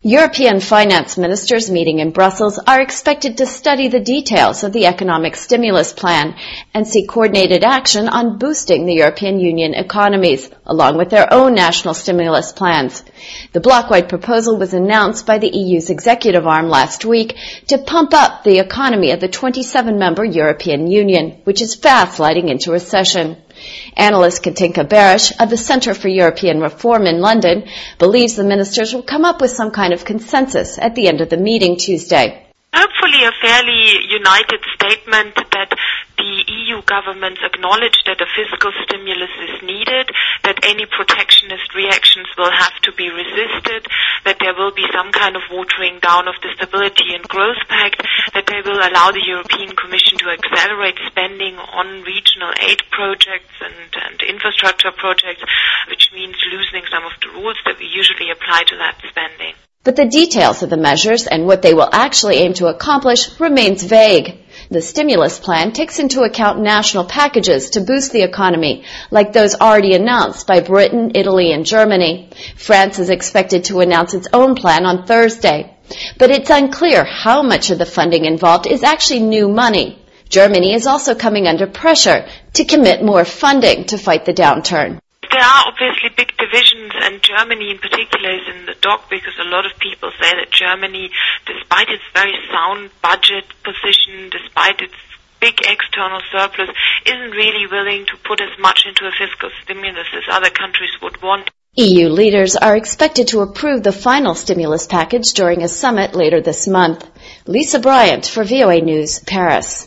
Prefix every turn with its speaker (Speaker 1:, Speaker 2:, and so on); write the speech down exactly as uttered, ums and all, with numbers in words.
Speaker 1: European finance ministers meeting in Brussels are expected to study the details of the economic stimulus plan and seek coordinated action on boosting the European Union economies, along with their own national stimulus plans. The bloc-wide proposal was announced by the E U's executive arm last week to pump up the economy of the twenty-seven member European Union, which is fast sliding into recession. Analyst Katinka Barish of the Centre for European Reform in London believes the ministers will come up with some kind of consensus at the end of the meeting Tuesday.
Speaker 2: Hopefully a fairly united statement that the E U governments acknowledge that a fiscal stimulus is needed, that any protectionist reactions will have to be resisted, that there will be some kind of watering down of the Stability and Growth Pact, that they will allow the European Commission to accelerate spending on regional aid projects and, and infrastructure projects, which means loosening some of the rules that we usually apply to that spending.
Speaker 1: But the details of the measures and what they will actually aim to accomplish remains vague. The stimulus plan takes into account national packages to boost the economy, like those already announced by Britain, Italy, and Germany. France is expected to announce its own plan on Thursday. But it's unclear how much of the funding involved is actually new money. Germany is also coming under pressure to commit more funding to fight the downturn.
Speaker 2: There are obviously big divisions, and Germany in particular is in the dock because a lot of people say that Germany, despite its very sound budget position, despite its big external surplus, isn't really willing to put as much into a fiscal stimulus as other countries would want.
Speaker 1: E U leaders are expected to approve the final stimulus package during a summit later this month. Lisa Bryant for V O A News, Paris.